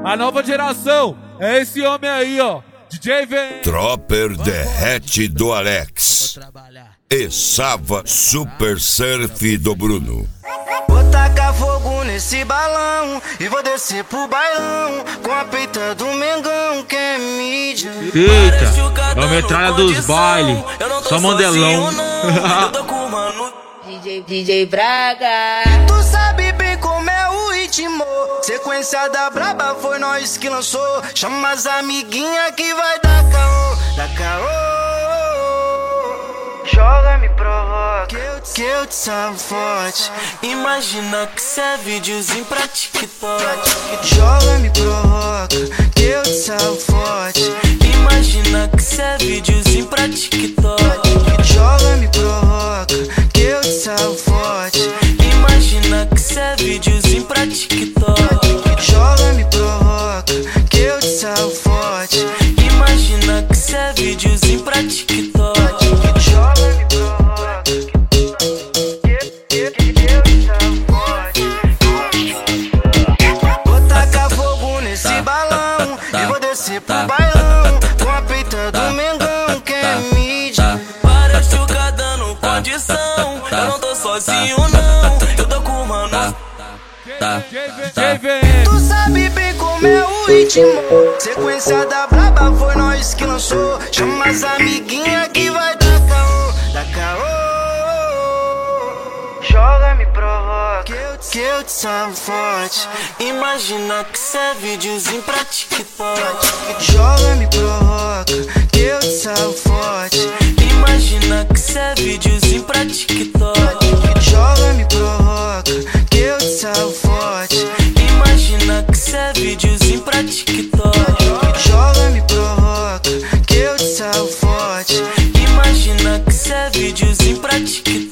A nova geração é esse homem aí, ó. DJ VM. Tropper Derrete do Alex e Sava Super Surf do Bruno. Vou tacar fogo nesse balão e vou descer pro bailão com a peita do Mengão que é mídia. Eita, é a metralha dos bailes, só mandelão. DJ Braga. Tu sabe bem como é o ritmo. Sequência da braba foi nós que lançou. Chama as amiguinhas que vai dar caô, dar caô. Joga, me provoca, que eu te salvo forte. Imagina que cê é videozinho pra TikTok. Joga, me provoca, que eu te salvo forte. Imagina que cê é videozinho pra TikTok. Joga, me provoca, que eu te salvo forte. Imagina que cê é videozinho pra TikTok. Joga, me provoca, que eu te salvo forte. Imagina que cê é videozinho pra TikTok. Joga, me provoca, que eu te salvo forte. Vou tacar fogo nesse balão e vou descer pro bailão com a peita do Mengão que é mídia. Parece o cara dando condição. Eu não tô sozinho não, eu tô com o mano. Tu sabe bem como é o ritmo. Sequência da braba foi nós que lançou. Chama as amiguinhas que vai dar caô, dar caô. Joga, me provoca, que eu te salvo forte. Imagina que cê é videozinho pra TikTok. Joga, me provoca, que eu te salvo forte. Imagina que cê é videozinho pra TikTok. Joga, me provoca, que eu te salvo forte. Imagina que cê é videozinho pra TikTok. Joga, me provoca, que eu te salvo forte. Imagina que cê é videozinho pra TikTok.